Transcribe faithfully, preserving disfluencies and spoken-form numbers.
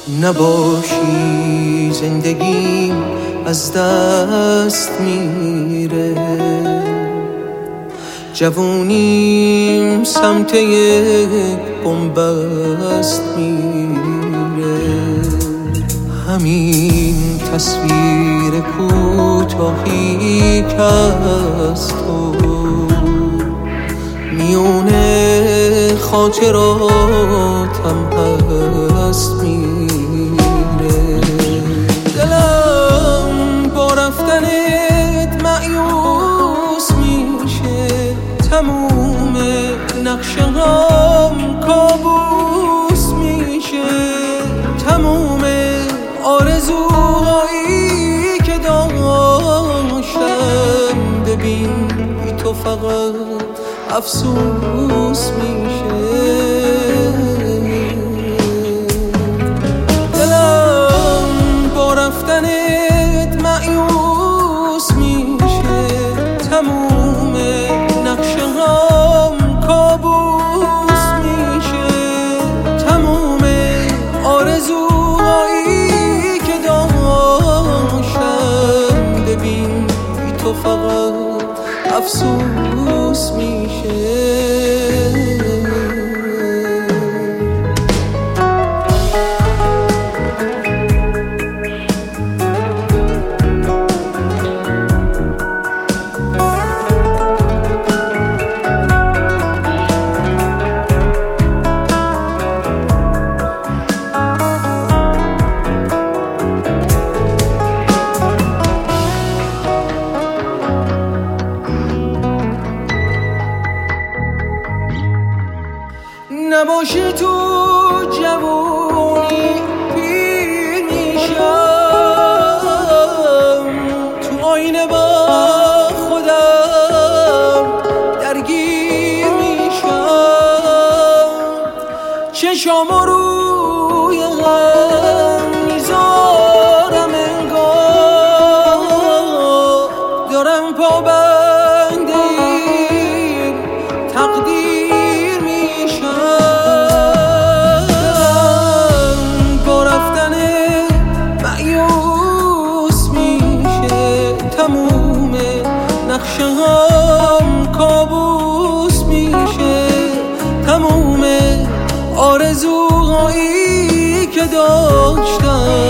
نباشی زندگیم از دست میره، جوونیم سمت یک بنبست میره. همین تصویر کوتاهی که از تو میونه خاطراتم هست میره. دلم با رفتنت مایوس میشه، تموم نقشه هم کابوس میشه، تموم آرزوهایی که داشتم ببین بی تو فقط افسوس میشه. دلم با رفتنت مایوس میشه، تموم نقشه هم کابوس میشه، تموم آرزوهایی که داشتم ببین بی تو فقط افسوس میشه. نباشی تو جوونی پیر میشم، تو آینه با خودم درگیر میشم، چشامو روی هم میذارم انگار دارم پابند این تقدیر میشم. تموم نقشه هم کابوس میشه، تموم آرزوهایی که داشتم